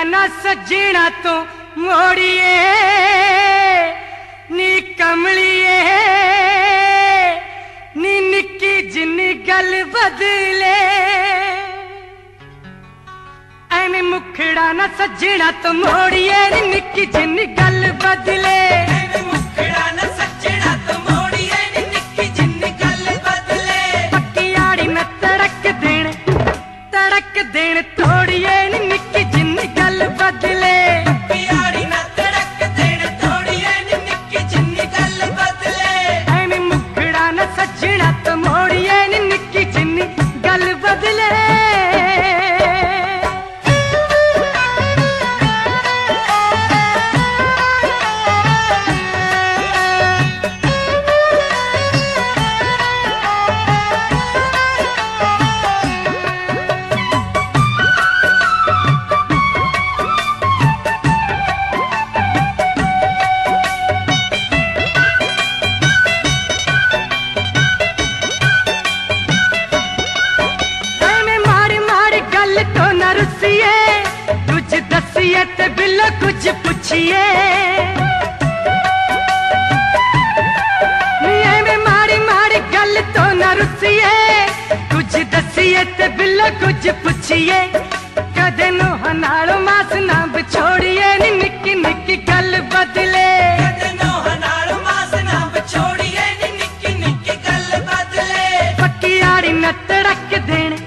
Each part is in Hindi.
ना सजना तो मोड़िए नी कमलिए नी निक्की जिन्नी गल बदले एवें मुखड़ा ना सजना तो मोड़िए नी निक्की जिन्नी गल बदले मुखड़ा ना सजना तो मोड़िए नी निक्की जिन्नी गल बदले पक्की आड़ी में तड़क देण थोड़िए नी निक्की जिन्नी गल बदले पक्की आड़ी में तड़क देण थोड़िए नी निक्की जिन्नी गल बदले एवें मुखड़ा ना सजना तो मोड़िए नी निक्की जिन्नी गल बदले कुछ दसिए ते बिल्लो कुछ पुछिए में माड़ी माड़ी गल तो न रुसिए कुछ दसिए ते बिल्लो कुछ पुछिए कदे नो हनालो मास ना बिछोड़िए नी निक्की निक्की गल बदले कदे नो हनालो मास ना बिछोड़िए नी निक्की निक्की गल बदले पक्की आड़ी न तड़क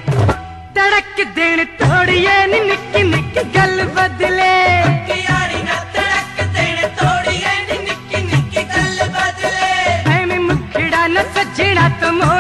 देण थोड़िए नी निक्की निक्की गल बदले पक्की आड़ी न तड़क देण थोड़िए नी निक्की निक्की गल बदले एवें मुखड़ा न सजना तो